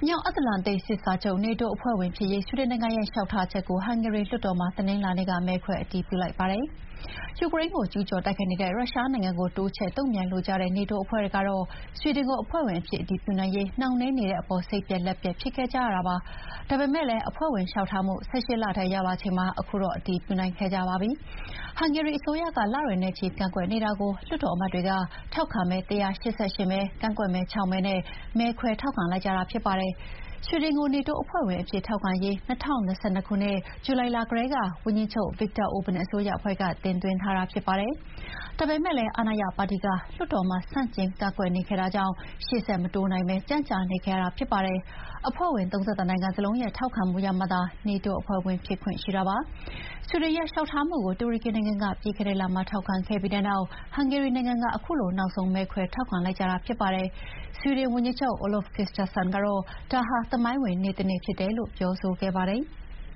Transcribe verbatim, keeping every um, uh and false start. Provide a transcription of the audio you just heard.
မြောက်အတ္တလန္တိတ်စစ်စာချုပ် နေတိုးအဖွဲ့ဝင်ဖြစ်ရေးဆွီဒင်နိုင်ငံရဲ့လျှောက်ထားချက်ကိုဟန်ဂေရီလွှတ်တော်မှာတနင်္လာနေ့ကမဲခွဲအတည်ပြုလိုက်ပါတယ်။ယူကရိန်းကိုကျူးကျော်တိုက်ခိုက်နေတဲ့ရုရှားနိုင်ငံကိုတိုးချဲ့တုံ့ပြန်လိုကြတဲ့နေတိုးအဖွဲ့တွေကတော့ဆွီဒင်ကိုအဖွဲ့ဝင်အဖြစ်အတည်ပြုနိုင်ရေးနှောင့်နှေးနေတဲ့အပေါ်စိတ်ပျက်လက်ပျက်ဖြစ်ခဲ့ကြရတာပါ။ဒါပေမဲ့လည်းအဖွဲ့ဝင်လျှောက်ထားမှု၁၈လထဲရောက်လာချိန်မှာအခုတော့အတည်ပြုနိုင်ခဲ့ကြပါပြီ။ဟန်ဂေရီအစိုးရကလတွေနဲ့ချီကန့်ကွက်နေတာကိုလွှတ်တော်အမတ်တွေကထောက်ခံမဲ၁၈၈မဲကန့်ကွက်မဲ၆မဲနဲ့မဲခွဲထောက်ခံလိုက်ကြတာဖြစ်ပါတယ်။ဆွီဒင်ကိုနေတိုးအဖွဲ့ဝင်အဖြစ်ထောက်ခံရေး၂၀၂၂ခုနှစ်ဇူလိုင်လကတည်းကဝန်ကြီးချုပ် Viktor Orban အစိုးရအဖွဲ့ကတင်သွင်းထားတာဖြစ်ပါတယ်။ဒါပေမဲ့လည်းအာဏာရပါတီကလွှတ်တော်မှာဆန့်ကျင်ကန့်ကွက်နေခဲ့တာကြောင့်ရှေ့ဆက်မတိုးနိုင်ပဲကြန့်ကြာနေခဲ့ရတာဖြစ်ပါတယ်။အဖွဲ့ဝင်၃၁နိုင်ငံစလုံးရဲ့ထောက်ခံမှုရမှသာနေတိုးအဖွဲ့ဝင်ဖြစ်ခွင့်ရှိတာပါ။ဆွီဒင်ရဲ့လျှောက်ထားမှုကိုတူရကီနိုင်ငံကပြီးခဲ့တဲ့လမှာထောက်ခံခဲ့ပြီးတဲ့နောက်ဟန်ဂေရီနိုင်ငံကအခုလိုနောက်ဆုံးမဲခွဲထောက်ခံလိုက်ကြတာဖြစ်ပါတယ်။ဆွီဒင်ဝန်ကြီးချုပ် Ulf Kristersson ကတော့ဒါဟာသမိုင်းဝင်နေ့တနေ့ဖြစ်တယ်လို့ပြောဆိုခဲ့ပါတယ်။